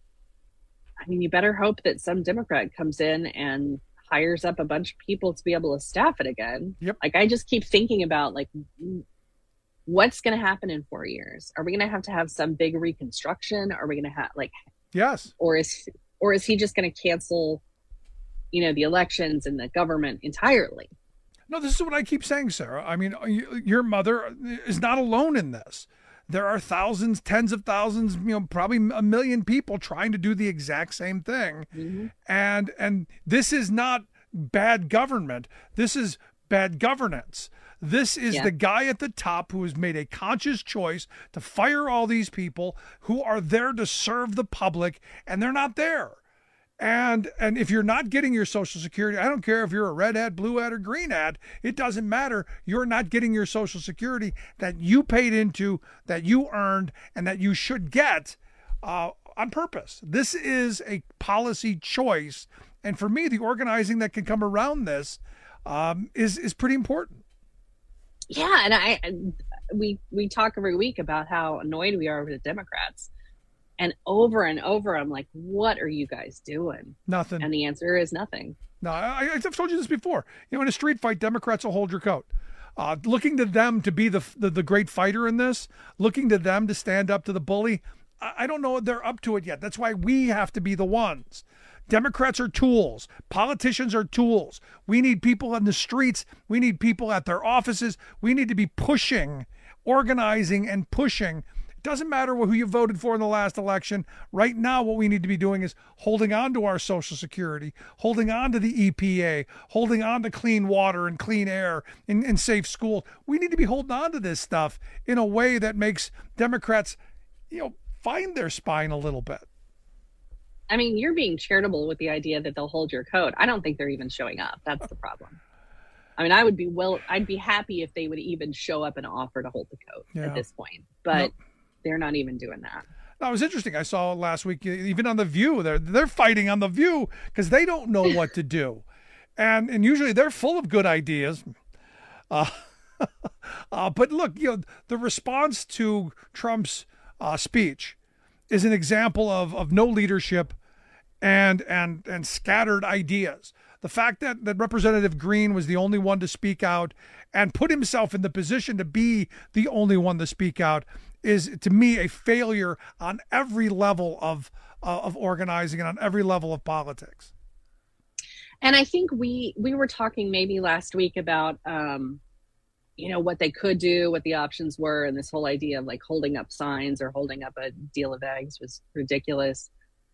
I mean, you better hope that some Democrat comes in and hires up a bunch of people to be able to staff it again. Yep. Like, I just keep thinking about, like, what's going to happen in 4 years? Are we going to have some big reconstruction? Are we going to have, like, yes, or is he just going to cancel, the elections and the government entirely? No, this is what I keep saying, Sarah. I mean, your mother is not alone in this. There are thousands, tens of thousands, probably a million people trying to do the exact same thing. Mm-hmm. And this is not bad government. This is bad governance. This is the guy at the top who has made a conscious choice to fire all these people who are there to serve the public, and they're not there. And if you're not getting your Social Security, I don't care if you're a red hat, blue hat, or green hat, it doesn't matter. You're not getting your Social Security that you paid into, that you earned, and that you should get on purpose. This is a policy choice. And for me, the organizing that can come around this is pretty important. Yeah, and we talk every week about how annoyed we are with the Democrats. And over, I'm like, what are you guys doing? Nothing. And the answer is nothing. No, I've told you this before. In a street fight, Democrats will hold your coat. Looking to them to be the great fighter in this, looking to them to stand up to the bully, I don't know if they're up to it yet. That's why we have to be the ones. Democrats are tools. Politicians are tools. We need people in the streets. We need people at their offices. We need to be pushing, organizing, and pushing. Doesn't matter who you voted for in the last election. Right now, what we need to be doing is holding on to our Social Security, holding on to the EPA, holding on to clean water and clean air and safe schools. We need to be holding on to this stuff in a way that makes Democrats, find their spine a little bit. I mean, you're being charitable with the idea that they'll hold your coat. I don't think they're even showing up. That's the problem. I mean, I'd be happy if they would even show up and offer to hold the coat at this point. But they're not even doing that. That was interesting. I saw last week, even on The View, they're fighting on The View because they don't know what to do. And usually they're full of good ideas. But look, the response to Trump's speech is an example of no leadership and scattered ideas. The fact that Representative Green was the only one to speak out and put himself in the position to be the only one to speak out is, to me, a failure on every level of organizing and on every level of politics. And I think we were talking maybe last week about, what they could do, what the options were, and this whole idea of like holding up signs or holding up a deal of eggs was ridiculous.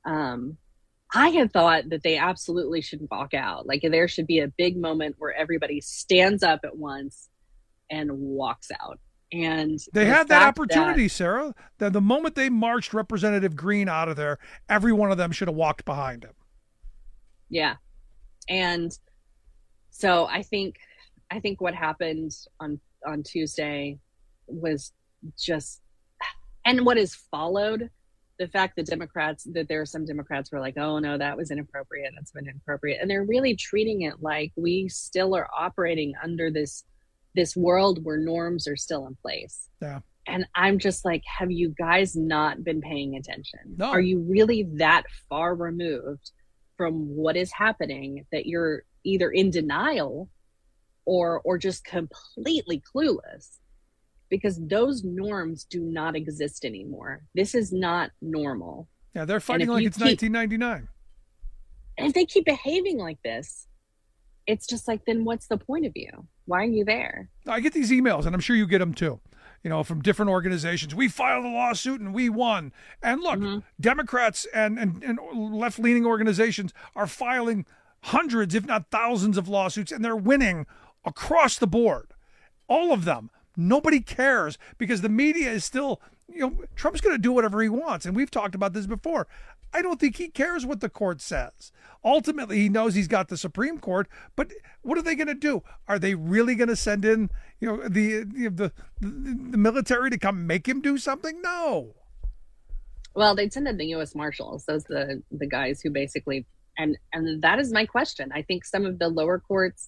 I had thought that they absolutely should walk out. Like there should be a big moment where everybody stands up at once and walks out. And they had that opportunity, Sarah. The moment they marched Representative Green out of there, every one of them should have walked behind him. Yeah. And so I think what happened on Tuesday was just, and what has followed, the fact that there are some Democrats who are like, oh no, that was inappropriate. That's been inappropriate. And they're really treating it like we still are operating under this world where norms are still in place. Yeah. And I'm just like, have you guys not been paying attention? No. Are you really that far removed from what is happening that you're either in denial or just completely clueless? Because those norms do not exist anymore. This is not normal. Yeah, they're fighting like it's 1999. And if they keep behaving like this, it's just like, then what's the point of you? Why are you there? I get these emails, and I'm sure you get them too, from different organizations. We filed a lawsuit and we won. And look, Democrats and left-leaning organizations are filing hundreds, if not thousands of lawsuits, and they're winning across the board. All of them. Nobody cares because the media is still, Trump's going to do whatever he wants. And we've talked about this before. I don't think he cares what the court says. Ultimately, he knows he's got the Supreme Court, but what are they going to do? Are they really going to send in, the military to come make him do something? No. Well, they'd send in the U.S. Marshals. Those the guys who basically, and that is my question. I think some of the lower courts,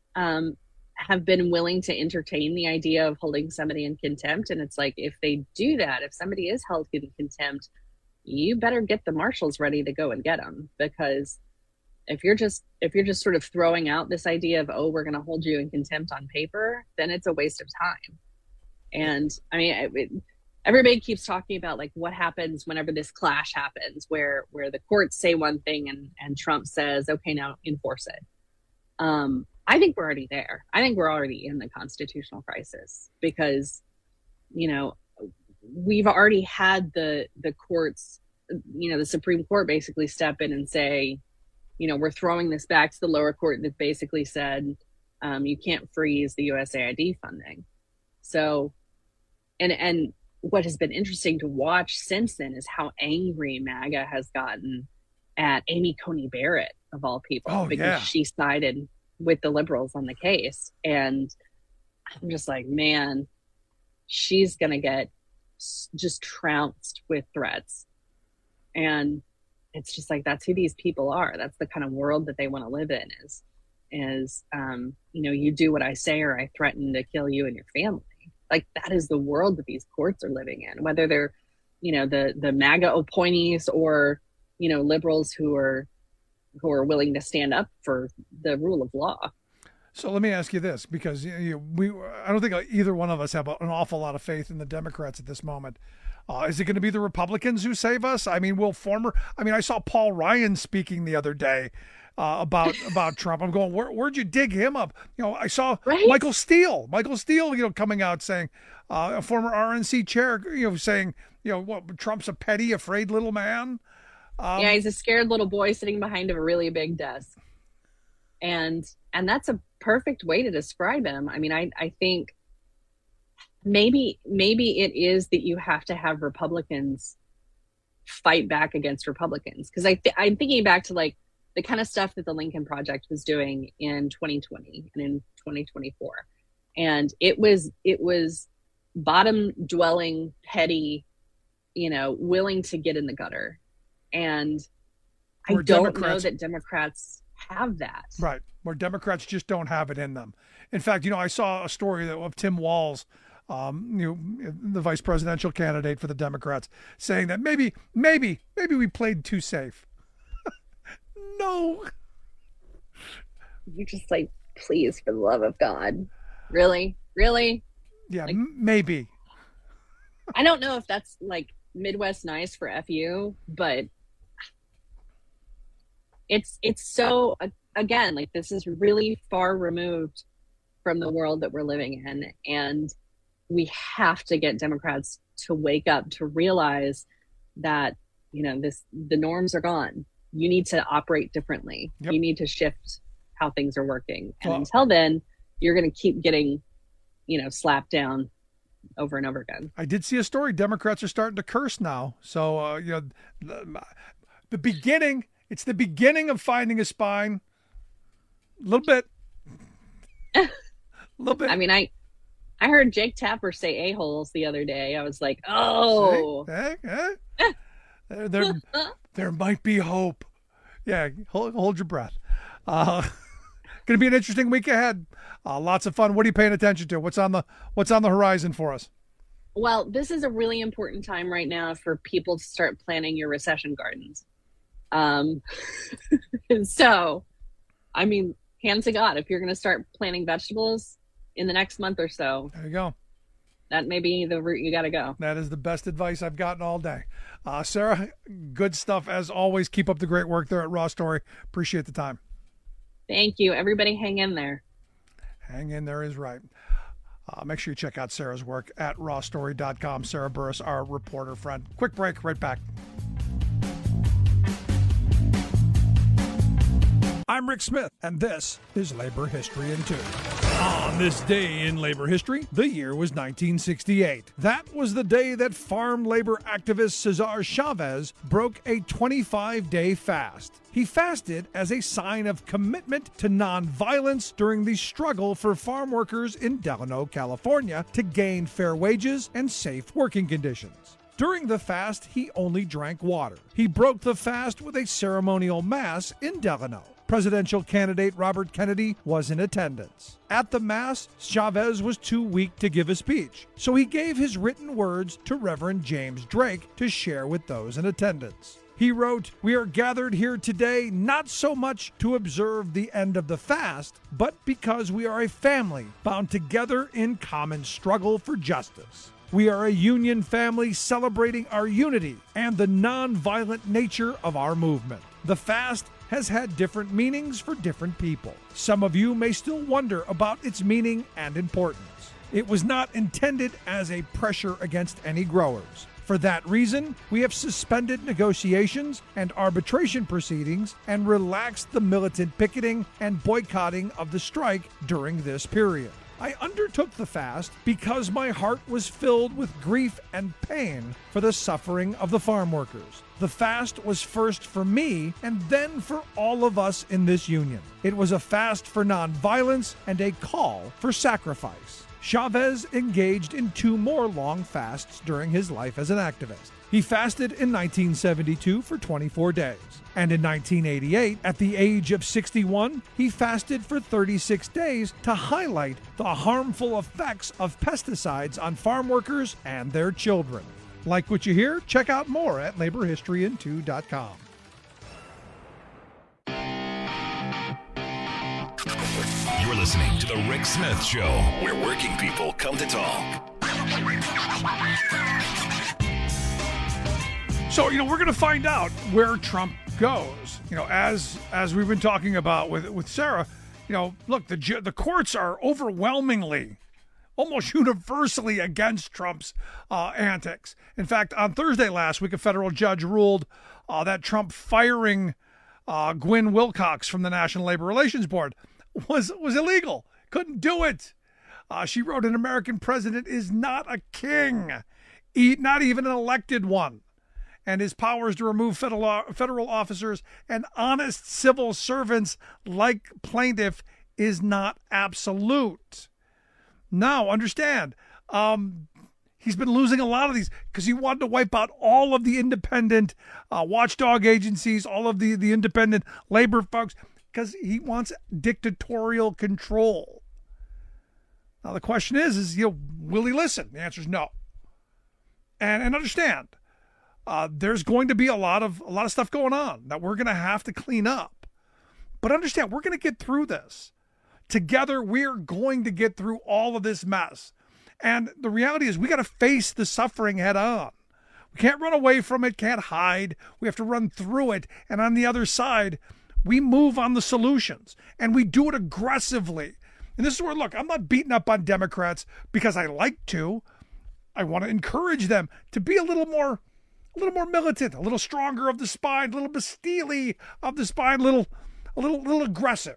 have been willing to entertain the idea of holding somebody in contempt. And it's like, if they do that, if somebody is held in contempt, you better get the marshals ready to go and get them. Because if you're just sort of throwing out this idea of, oh, we're going to hold you in contempt on paper, then it's a waste of time. And I mean, everybody keeps talking about like what happens whenever this clash happens, where the courts say one thing and Trump says, okay, now enforce it. I think we're already there. I think we're already in the constitutional crisis because, we've already had the courts, the Supreme Court basically step in and say, we're throwing this back to the lower court that basically said, you can't freeze the USAID funding. So, and what has been interesting to watch since then is how angry MAGA has gotten at Amy Coney Barrett, of all people, because she sided with the liberals on the case. And I'm just like, man, she's going to get just trounced with threats. And it's just like, that's who these people are. That's the kind of world that they want to live in is you do what I say or I threaten to kill you and your family. Like that is the world that these courts are living in, whether they're, the MAGA appointees or, liberals who are willing to stand up for the rule of law. So let me ask you this, because I don't think either one of us have an awful lot of faith in the Democrats at this moment. Is it going to be the Republicans who save us? I mean, I saw Paul Ryan speaking the other day about Trump. I'm going, where'd you dig him up? I saw Michael Steele, coming out saying, a former RNC chair, saying, Trump's a petty, afraid little man. Yeah, he's a scared little boy sitting behind a really big desk. And that's a perfect way to describe him. I mean, I think maybe it is that you have to have Republicans fight back against Republicans. Because I'm thinking back to like the kind of stuff that the Lincoln Project was doing in 2020 and in 2024. And it was bottom dwelling, petty, willing to get in the gutter. And I don't know that Democrats have that. Right. Where Democrats just don't have it in them. In fact, I saw a story of Tim Walz, the vice presidential candidate for the Democrats, saying that maybe we played too safe. No. You're just like, please, for the love of God. Really? Really? Yeah, like, maybe. I don't know if that's like Midwest nice for FU, but it's so, again, like this is really far removed from the world that we're living in. And we have to get Democrats to wake up, to realize that, the norms are gone. You need to operate differently. Yep. You need to shift how things are working. And until then, you're going to keep getting, slapped down over and over again. I did see a story. Democrats are starting to curse now. So, the beginning, it's the beginning of finding a spine. A little bit. I mean, I heard Jake Tapper say a-holes the other day. I was like, oh. There might be hope. Yeah, hold your breath. Going to be an interesting week ahead. Lots of fun. What are you paying attention to? What's on the horizon for us? Well, this is a really important time right now for people to start planning your recession gardens. So, I mean, hands to God, if you're going to start planting vegetables in the next month or so, there you go. That may be the route you got to go. That is the best advice I've gotten all day. Sarah, good stuff as always. Keep up the great work there at Raw Story. Appreciate the time. Thank you. Everybody hang in there. Hang in there is right. Make sure you check out Sarah's work at rawstory.com. Sarah Burris, our reporter friend. Quick break, right back. I'm Rick Smith, and this is Labor History in 2. On this day in labor history, the year was 1968. That was the day that farm labor activist Cesar Chavez broke a 25-day fast. He fasted as a sign of commitment to nonviolence during the struggle for farm workers in Delano, California, to gain fair wages and safe working conditions. During the fast, he only drank water. He broke the fast with a ceremonial mass in Delano. Presidential candidate Robert Kennedy was in attendance. At the Mass, Chavez was too weak to give a speech, so he gave his written words to Reverend James Drake to share with those in attendance. He wrote, "We are gathered here today not so much to observe the end of the fast, but because we are a family bound together in common struggle for justice. We are a union family celebrating our unity and the nonviolent nature of our movement. The fast has had different meanings for different people. Some of you may still wonder about its meaning and importance. It was not intended as a pressure against any growers. For that reason, we have suspended negotiations and arbitration proceedings and relaxed the militant picketing and boycotting of the strike during this period. I undertook the fast because my heart was filled with grief and pain for the suffering of the farm workers. The fast was first for me and then for all of us in this union. It was a fast for nonviolence and a call for sacrifice." Chavez engaged in 2 more long fasts during his life as an activist. He fasted in 1972 for 24 days. And in 1988, at the age of 61, he fasted for 36 days to highlight the harmful effects of pesticides on farm workers and their children. Like what you hear? Check out more at laborhistoryin2.com. You're listening to The Rick Smith Show, where working people come to talk. So, we're going to find out where Trump goes. As we've been talking about with Sarah, look, the courts are overwhelmingly, almost universally against Trump's antics. In fact, on Thursday last week, a federal judge ruled that Trump firing Gwynne Wilcox from the National Labor Relations Board was illegal. Couldn't do it. She wrote, "An American president is not a king, not even an elected one. And his powers to remove federal officers and honest civil servants like plaintiff is not absolute." Now, understand, he's been losing a lot of these because he wanted to wipe out all of the independent watchdog agencies, all of the independent labor folks, because he wants dictatorial control. Now, the question is will he listen? The answer is no. And understand, there's going to be a lot of stuff going on that we're going to have to clean up. But understand, we're going to get through this. Together, we're going to get through all of this mess. And the reality is we got to face the suffering head on. We can't run away from it, can't hide. We have to run through it. And on the other side, we move on the solutions. And we do it aggressively. And this is where, look, I'm not beating up on Democrats because I like to. I want to encourage them to be a little more militant, a little stronger of the spine, a little bit steely of the spine, a little aggressive.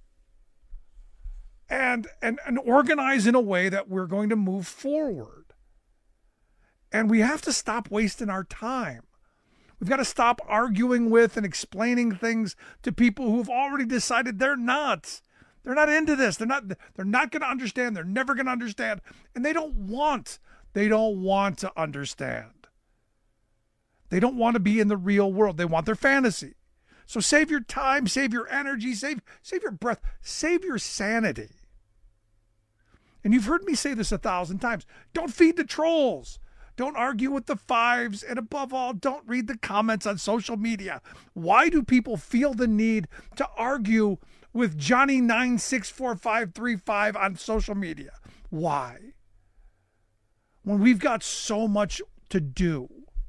And organize in a way that we're going to move forward. And we have to stop wasting our time. We've got to stop arguing with and explaining things to people who have already decided they're not into this. They're not going to understand. They're never going to understand. And they don't want to understand. They don't want to be in the real world. They want their fantasy. So save your time, save your energy, save your breath, save your sanity. And you've heard me say this 1,000 times. Don't feed the trolls. Don't argue with the fives. And above all, don't read the comments on social media. Why do people feel the need to argue with Johnny964535 on social media? Why? When we've got so much to do.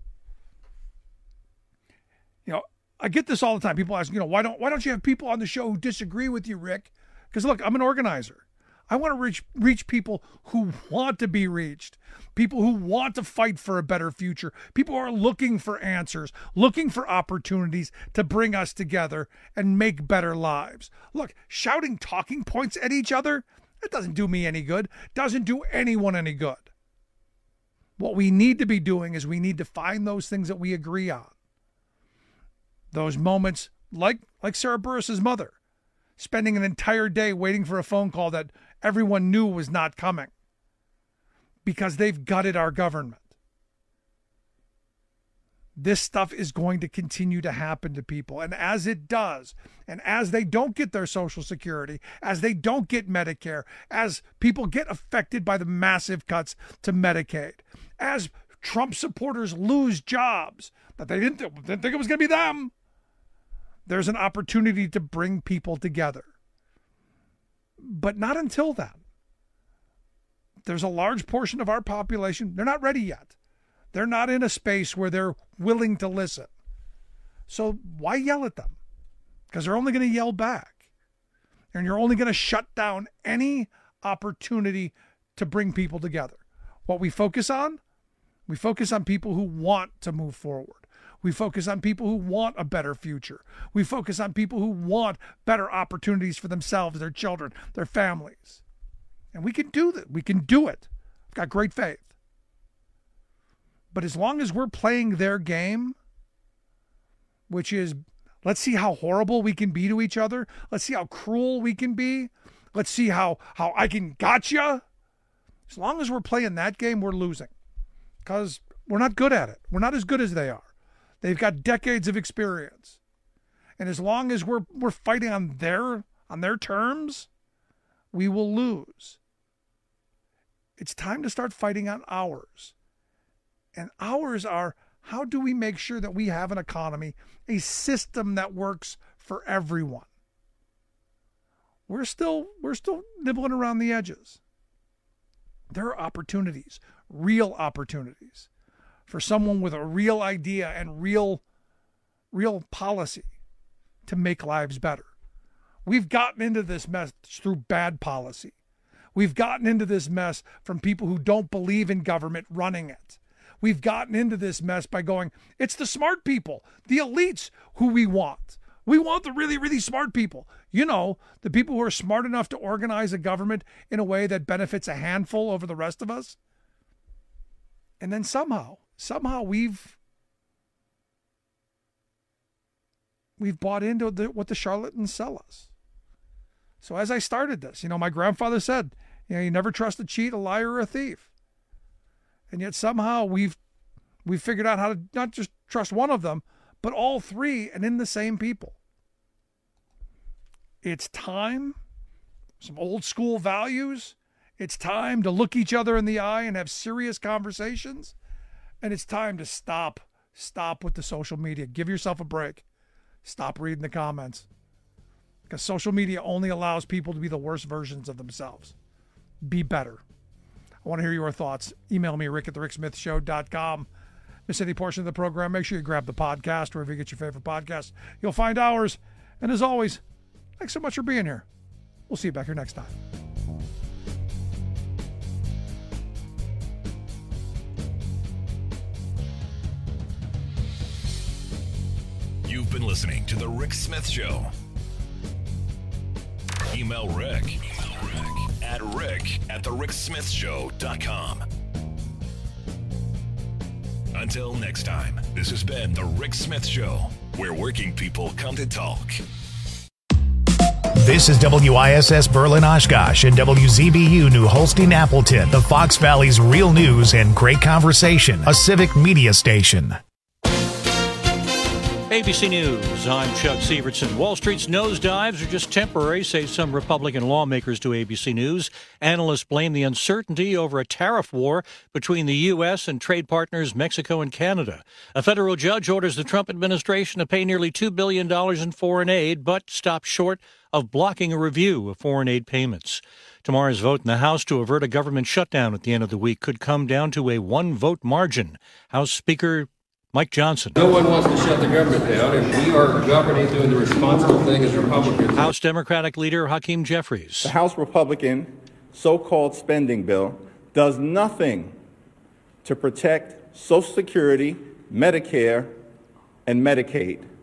You know, I get this all the time. People ask, why don't you have people on the show who disagree with you, Rick? Because look, I'm an organizer. I want to reach people who want to be reached, people who want to fight for a better future, people who are looking for answers, looking for opportunities to bring us together and make better lives. Look, shouting talking points at each other, that doesn't do me any good, doesn't do anyone any good. What we need to be doing is we need to find those things that we agree on. Those moments like Sarah Burris's mother, spending an entire day waiting for a phone call that everyone knew was not coming because they've gutted our government. This stuff is going to continue to happen to people. And as it does, and as they don't get their Social Security, as they don't get Medicare, as people get affected by the massive cuts to Medicaid, as Trump supporters lose jobs that they didn't think it was going to be them, there's an opportunity to bring people together. But not until then. There's a large portion of our population, they're not ready yet. They're not in a space where they're willing to listen. So why yell at them? Because they're only going to yell back. And you're only going to shut down any opportunity to bring people together. What we focus on people who want to move forward. We focus on people who want a better future. We focus on people who want better opportunities for themselves, their children, their families. And we can do that. We can do it. I've got great faith. But as long as we're playing their game, which is, let's see how horrible we can be to each other. Let's see how cruel we can be. Let's see how I can gotcha. As long as we're playing that game, we're losing. Because we're not good at it. We're not as good as they are. They've got decades of experience. And as long as we're fighting on their terms, we will lose. It's time to start fighting on ours. And ours are, how do we make sure that we have an economy, a system that works for everyone? We're still nibbling around the edges. There are opportunities, real opportunities, for someone with a real idea and real policy to make lives better. We've gotten into this mess through bad policy. We've gotten into this mess from people who don't believe in government running it. We've gotten into this mess by going, it's the smart people, the elites who we want. We want the really, really smart people. The people who are smart enough to organize a government in a way that benefits a handful over the rest of us. And then somehow we've bought into what the charlatans sell us. So as I started this, my grandfather said, you never trust a cheat, a liar, or a thief. And yet somehow we've figured out how to not just trust one of them, but all three, and in the same people. It's time, some old school values. It's time to look each other in the eye and have serious conversations. And it's time to stop with the social media. Give yourself a break. Stop reading the comments. Because social media only allows people to be the worst versions of themselves. Be better. I want to hear your thoughts. Email me, rick@thericksmithshow.com. Miss any portion of the program, make sure you grab the podcast wherever you get your favorite podcast. You'll find ours. And as always, thanks so much for being here. We'll see you back here next time. You've been listening to The Rick Smith Show. Email Rick at rick@thericksmithshow.com. Until next time, this has been The Rick Smith Show, where working people come to talk. This is WISS Berlin Oshkosh and WZBU New Holstein Appleton, the Fox Valley's real news and great conversation, a civic media station. ABC News, I'm Chuck Severson. Wall Street's nosedives are just temporary, say some Republican lawmakers to ABC News. Analysts blame the uncertainty over a tariff war between the U.S. and trade partners Mexico and Canada. A federal judge orders the Trump administration to pay nearly $2 billion in foreign aid, but stops short of blocking a review of foreign aid payments. Tomorrow's vote in the House to avert a government shutdown at the end of the week could come down to a one-vote margin. House Speaker Mike Johnson. No one wants to shut the government down, and we are governing, doing the responsible thing as Republicans. House Democratic Leader Hakeem Jeffries. The House Republican so-called spending bill does nothing to protect Social Security, Medicare, and Medicaid.